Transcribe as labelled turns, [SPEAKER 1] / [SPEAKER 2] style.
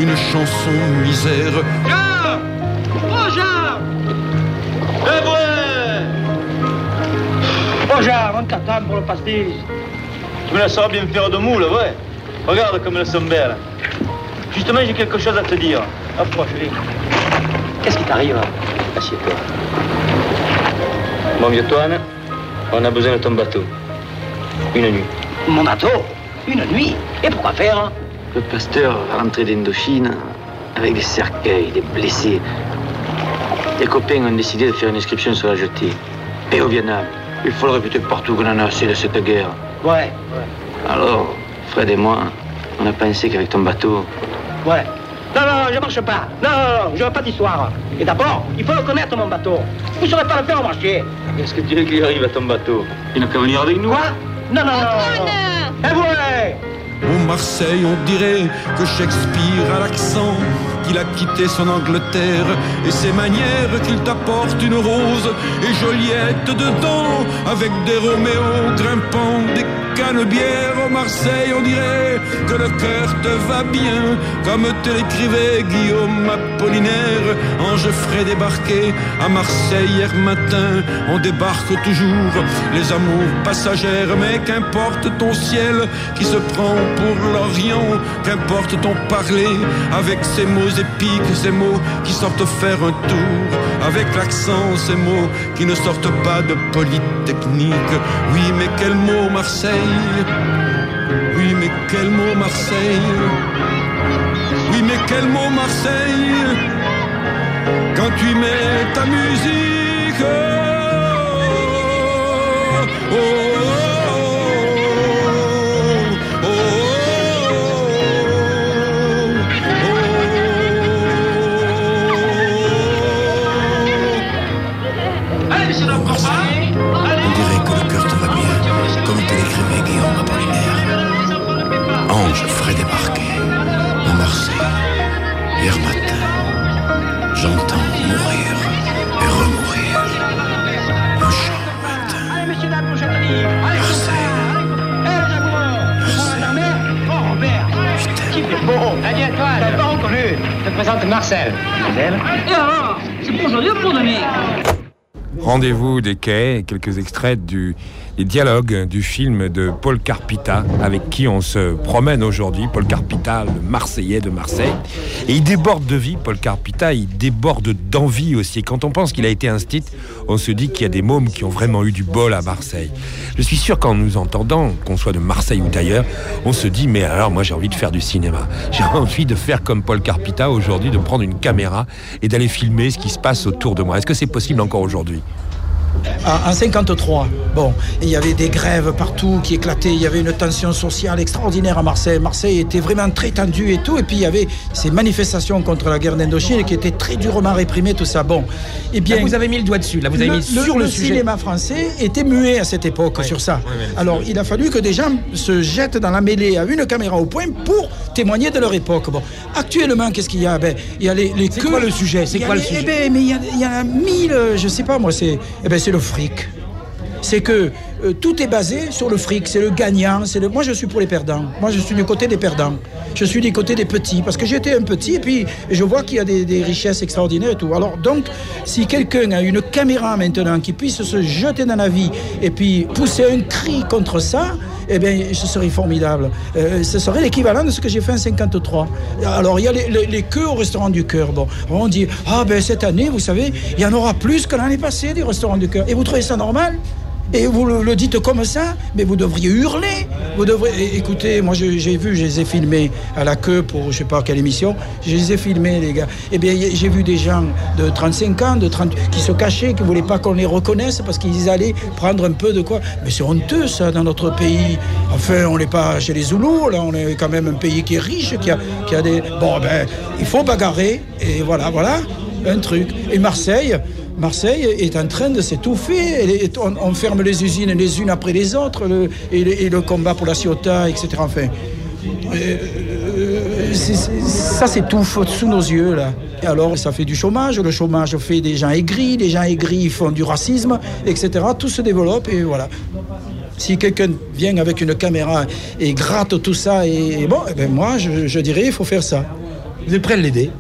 [SPEAKER 1] une chanson misère.
[SPEAKER 2] Jean! Oh Jean!
[SPEAKER 3] C'est vrai!
[SPEAKER 2] Oh Jean, on t'attend pour le pastis.
[SPEAKER 3] Tu me la sauras bien faire de moule, ouais. Regarde comme elles sont belles. Justement, j'ai quelque chose à te dire.
[SPEAKER 2] Approche, vite. Qu'est-ce qui t'arrive?
[SPEAKER 3] Assieds-toi. Mon vieux Toine, on a besoin de ton bateau. Une nuit.
[SPEAKER 2] Mon bateau? Une nuit? Et pourquoi faire, hein?
[SPEAKER 4] Le pasteur va rentrer d'Indochine avec des cercueils, des blessés. Les copains ont décidé de faire une inscription sur la jetée. Et au Vietnam, il faut le répéter partout qu'on en a assez de cette guerre.
[SPEAKER 2] Ouais.
[SPEAKER 4] Alors, Fred et moi, on a pensé qu'avec ton bateau...
[SPEAKER 2] Ouais. Non, je marche pas. Non, je veux pas d'histoire. Et d'abord, il faut le connaître, mon bateau. Vous ne saurez pas le faire marcher.
[SPEAKER 3] Qu'est-ce que tu veux qu'il arrive à ton bateau? Il n'a qu'à venir avec nous.
[SPEAKER 2] Quoi? Non. Et vous,
[SPEAKER 1] Au Marseille, on dirait que Shakespeare a l'accent, qu'il a quitté son Angleterre et ses manières, qu'il t'apporte une rose et Joliette dedans, avec des Roméos grimpant des canebières. Au Marseille, on dirait que le cœur te va bien, comme te l'écrivait Guillaume Apollinaire. Ange frais débarqué à Marseille hier matin, on débarque toujours les amours passagères, mais qu'importe ton ciel qui se prend pour l'Orient, qu'importe ton parler avec ces mots épiques, ces mots qui sortent faire un tour, avec l'accent, ces mots qui ne sortent pas de Polytechnique. Oui, mais quel mot Marseille? Oui, mais quel mot Marseille? Oui, mais quel mot Marseille? Quand tu y mets ta musique, oh, oh, oh, oh,
[SPEAKER 2] oh. Allez, monsieur le Marseille.
[SPEAKER 1] on dirait que le cœur te va bien, comme te l'écrivait Guillaume Apollinaire. Ange frais débarqué à Marseille hier matin, j'entends mourir et remourir un chant lointain.
[SPEAKER 2] Allez, messieurs, dames, prochaine ligne. Allez, Oh, Robert. Qui fait beau. Allez, toi, t'as pas reconnu. Je te présente Marcel. Marcel. Et alors, c'est pour aujourd'hui ou pour demain?
[SPEAKER 5] Rendez-vous des quais, quelques extraits des dialogues du film de Paul Carpita, avec qui on se promène aujourd'hui. Paul Carpita, le Marseillais de Marseille. Et il déborde de vie, Paul Carpita, il déborde d'envie aussi. Et quand on pense qu'il a été instit, on se dit qu'il y a des mômes qui ont vraiment eu du bol à Marseille. Je suis sûr qu'en nous entendant, qu'on soit de Marseille ou d'ailleurs, on se dit, mais alors moi j'ai envie de faire du cinéma. J'ai envie de faire comme Paul Carpita aujourd'hui, de prendre une caméra et d'aller filmer ce qui se passe autour de moi. Est-ce que c'est possible encore aujourd'hui ?
[SPEAKER 6] En 53, bon, il y avait des grèves partout qui éclataient, il y avait une tension sociale extraordinaire à Marseille. Marseille était vraiment très tendue et tout, et puis il y avait ces manifestations contre la guerre d'Indochine qui étaient très durement réprimées, tout ça. Bon, et bien,
[SPEAKER 7] là, vous avez mis le doigt dessus, là, vous avez mis sur le sujet.
[SPEAKER 6] Le cinéma français était muet à cette époque sur ça. Alors, il a fallu que des gens se jettent dans la mêlée à une caméra au point pour témoigner de leur époque. Bon, actuellement, qu'est-ce qu'il y a? Ben, il y a les
[SPEAKER 7] c'est quoi le sujet? C'est quoi le sujet?
[SPEAKER 6] Eh ben, mais il y en a 1000, je sais pas moi, c'est le fric. C'est que tout est basé sur le fric, c'est le gagnant. Moi, je suis pour les perdants. Moi, je suis du côté des perdants. Je suis du côté des petits, parce que j'étais un petit, et puis je vois qu'il y a des richesses extraordinaires et tout. Alors, donc, si quelqu'un a une caméra maintenant qui puisse se jeter dans la vie et puis pousser un cri contre ça, eh bien, ce serait formidable. Ce serait l'équivalent de ce que j'ai fait en 53. Alors, il y a les queues au restaurant du cœur. Bon, on dit, cette année, vous savez, il y en aura plus que l'année passée des restaurants du cœur. Et vous trouvez ça normal ? Et vous le dites comme ça, mais vous devriez hurler. Écoutez, moi je les ai filmés à la queue pour je sais pas quelle émission. Je les ai filmés, les gars. Eh bien, j'ai vu des gens de 35 ans, de 30, qui se cachaient, qui voulaient pas qu'on les reconnaisse parce qu'ils allaient prendre un peu de quoi. Mais c'est honteux ça dans notre pays. Enfin, on n'est pas chez les Zoulous, là, on est quand même un pays qui est riche, qui a des. Bon, il faut bagarrer et voilà, un truc. Et Marseille est en train de s'étouffer. On ferme les usines les unes après les autres, et le combat pour la Ciotat, etc. Enfin, ça s'étouffe sous nos yeux, là. Et alors, ça fait du chômage. Le chômage fait des gens aigris. Les gens aigris font du racisme, etc. Tout se développe, et voilà. Si quelqu'un vient avec une caméra et gratte tout ça, moi, je dirais, il faut faire ça.
[SPEAKER 7] Vous êtes prêt à l'aider?